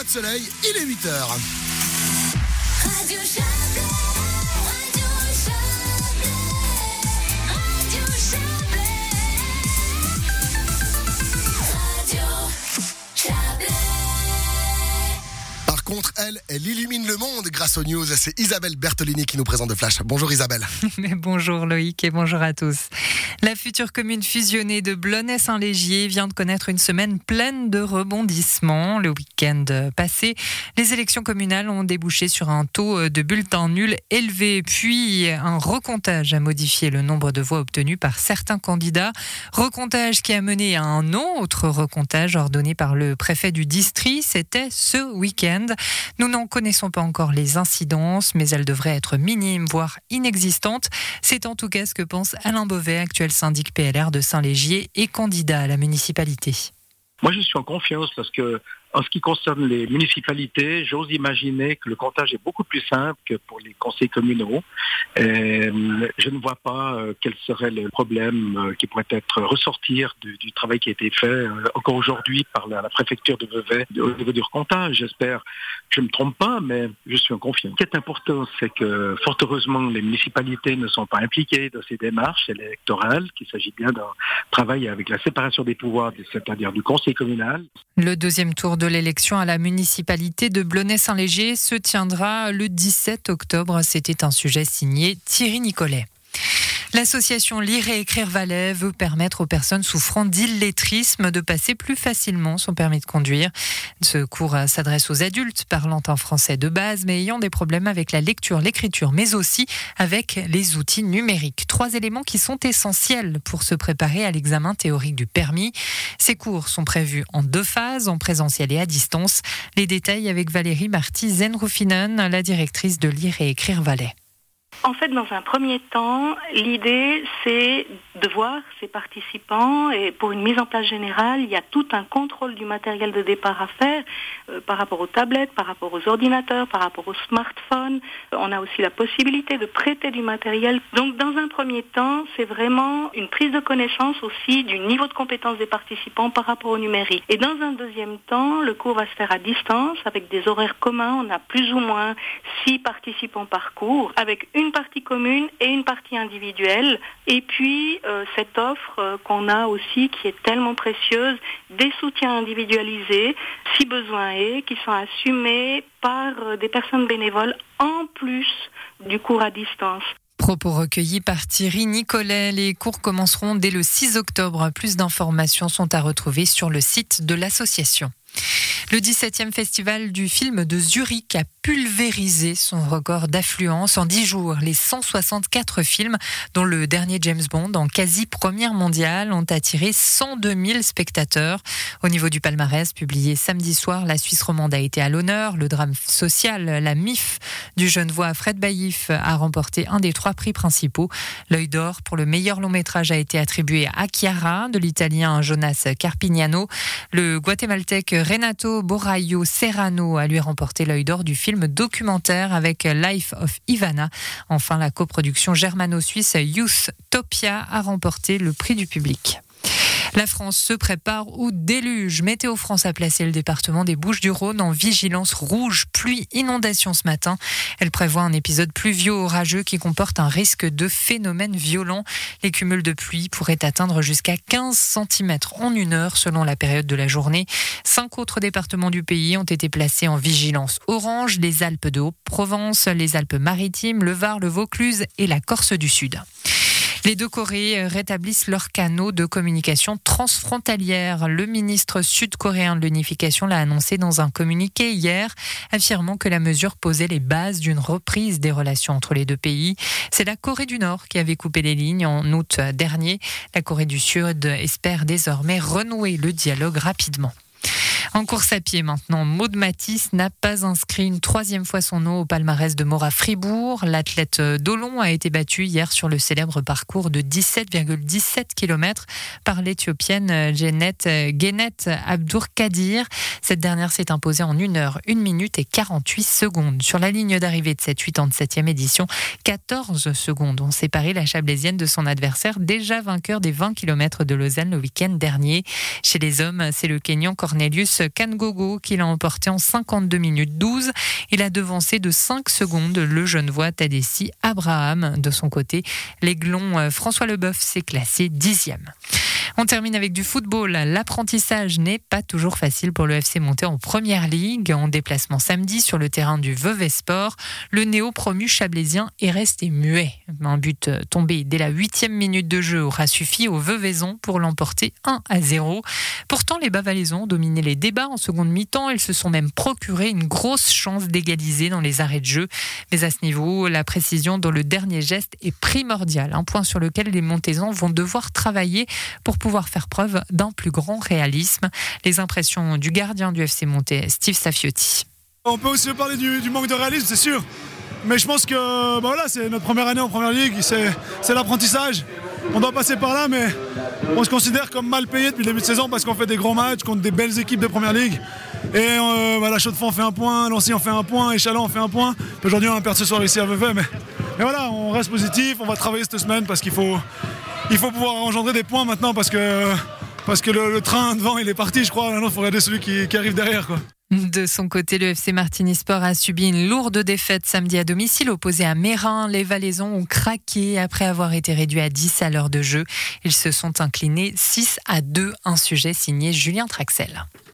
de soleil, il est 8h. Radio Chablais, Radio Chablais, Radio Chablais, Radio Chablais. Par contre, elle illumine le monde grâce aux news. C'est Isabelle Bertolini qui nous présente le Flash. Bonjour Isabelle. Bonjour Loïc et bonjour à tous. La future commune fusionnée de Blonay-Saint-Légier vient de connaître une semaine pleine de rebondissements. Le week-end passé, les élections communales ont débouché sur un taux de bulletins nuls élevé, puis un recomptage a modifié le nombre de voix obtenues par certains candidats. Recomptage qui a mené à un autre recomptage ordonné par le préfet du district. C'était ce week-end. Nous n'en connaissons pas encore les incidences, mais elles devraient être minimes, voire inexistantes. C'est en tout cas ce que pense Alain Beauvais, actuel syndic PLR de Saint-Légier et candidat à la municipalité. Moi, je suis en confiance parce que, en ce qui concerne les municipalités, j'ose imaginer que le comptage est beaucoup plus simple que pour les conseils communaux. Et je ne vois pas quel serait le problème qui pourrait être ressortir du travail qui a été fait encore aujourd'hui par la préfecture de Vevey au niveau du recomptage. J'espère que je ne me trompe pas, mais je suis en confiance. Ce qui est important, c'est que, fort heureusement, les municipalités ne sont pas impliquées dans ces démarches électorales, qu'il s'agit bien d'un travail avec la séparation des pouvoirs, c'est-à-dire du conseil communal. Le deuxième tour de l'élection à la municipalité de Blonay-Saint-Légier se tiendra le 17 octobre. C'était un sujet signé Thierry Nicolet. L'association Lire et Écrire Valais veut permettre aux personnes souffrant d'illettrisme de passer plus facilement son permis de conduire. Ce cours s'adresse aux adultes parlant un français de base mais ayant des problèmes avec la lecture, l'écriture, mais aussi avec les outils numériques. 3 éléments qui sont essentiels pour se préparer à l'examen théorique du permis. Ces cours sont prévus en 2 phases, en présentiel et à distance. Les détails avec Valérie Marty-Zenroufinen, la directrice de Lire et Écrire Valais. En fait, dans un premier temps, l'idée, c'est de voir ces participants et pour une mise en place générale, il y a tout un contrôle du matériel de départ à faire par rapport aux tablettes, par rapport aux ordinateurs, par rapport aux smartphones. On a aussi la possibilité de prêter du matériel. Donc, dans un premier temps, c'est vraiment une prise de connaissance aussi du niveau de compétence des participants par rapport au numérique. Et dans un deuxième temps, le cours va se faire à distance avec des horaires communs. On a plus ou moins 6 participants par cours avec une partie commune et une partie individuelle. Et puis, cette offre qu'on a aussi, qui est tellement précieuse, des soutiens individualisés, si besoin est, qui sont assumés par des personnes bénévoles en plus du cours à distance. Propos recueillis par Thierry Nicolet. Les cours commenceront dès le 6 octobre. Plus d'informations sont à retrouver sur le site de l'association. Le 17e festival du film de Zurich a pulvérisé son record d'affluence en 10 jours. Les 164 films, dont le dernier James Bond en quasi-première mondiale, ont attiré 102 000 spectateurs. Au niveau du palmarès, publié samedi soir, la Suisse romande a été à l'honneur. Le drame social, La MIF, du Genevois Fred Baïf, a remporté un des 3 prix principaux. L'Œil d'Or pour le meilleur long-métrage a été attribué à Chiara, de l'Italien Jonas Carpignano. Le Guatémaltèque Renato Boraio Serrano a lui remporté l'Œil d'Or du film documentaire avec Life of Ivana. Enfin, la coproduction germano-suisse Youthtopia a remporté le prix du public. La France se prépare au déluge. Météo France a placé le département des Bouches-du-Rhône en vigilance rouge, pluie, inondation ce matin. Elle prévoit un épisode pluvieux-orageux qui comporte un risque de phénomènes violents. Les cumuls de pluie pourraient atteindre jusqu'à 15 cm en 1 heure selon la période de la journée. 5 autres départements du pays ont été placés en vigilance orange, les Alpes de Haute-Provence, les Alpes-Maritimes, le Var, le Vaucluse et la Corse du Sud. Les 2 Corées rétablissent leurs canaux de communication transfrontalière. Le ministre sud-coréen de l'unification l'a annoncé dans un communiqué hier, affirmant que la mesure posait les bases d'une reprise des relations entre les 2 pays. C'est la Corée du Nord qui avait coupé les lignes en août dernier. La Corée du Sud espère désormais renouer le dialogue rapidement. En course à pied maintenant, Maud Matisse n'a pas inscrit une 3e fois son nom au palmarès de Mora Fribourg. L'athlète d'Olon a été battue hier sur le célèbre parcours de 17,17 km par l'Éthiopienne Genet Abdourkadir. Cette dernière s'est imposée en 1 heure, 1 minute et 48 secondes. Sur la ligne d'arrivée de cette 87e édition, 14 secondes ont séparé la Chablaisienne de son adversaire, déjà vainqueur des 20 km de Lausanne le week-end dernier. Chez les hommes, c'est le Kényan Cornelius Kangogo qui l'a emporté en 52 minutes 12. Il a devancé de 5 secondes le Genevois Tadessi Abraham. De son côté, l'Aiglon François Leboeuf s'est classé 10e. On termine avec du football. L'apprentissage n'est pas toujours facile pour le FC monté en première ligue. En déplacement samedi sur le terrain du Vevey Sport, le néo-promu chablaisien est resté muet. Un but tombé dès la 8e minute de jeu aura suffi aux Vevaisons pour l'emporter 1-0. Pourtant, les Bas-Valaisans ont dominé les débats en seconde mi-temps. Ils se sont même procuré une grosse chance d'égaliser dans les arrêts de jeu. Mais à ce niveau, la précision dans le dernier geste est primordiale. Un point sur lequel les Montaisans vont devoir travailler pour pouvoir faire preuve d'un plus grand réalisme. Les impressions du gardien du FC Monté, Steve Safiotti. On peut aussi parler du manque de réalisme, c'est sûr. Mais je pense que voilà, c'est notre première année en première ligue, c'est l'apprentissage. On doit passer par là, mais on se considère comme mal payé depuis le début de saison parce qu'on fait des grands matchs contre des belles équipes de première ligue. Et voilà, Chaux-de-Fonds fait un point, Lancy en fait un point, et Chalon en fait un point. Puis aujourd'hui, on va perdre ce soir ici à Vevey. Mais voilà, on reste positif, on va travailler cette semaine parce qu'il faut pouvoir engendrer des points maintenant parce que le train devant il est parti, je crois. Maintenant il faut regarder celui qui arrive derrière, quoi. De son côté, le FC Martigny-Sport a subi une lourde défaite samedi à domicile opposé à Meyrin. Les Valaisans ont craqué après avoir été réduits à 10 à l'heure de jeu. Ils se sont inclinés 6-2, un sujet signé Julien Traxel.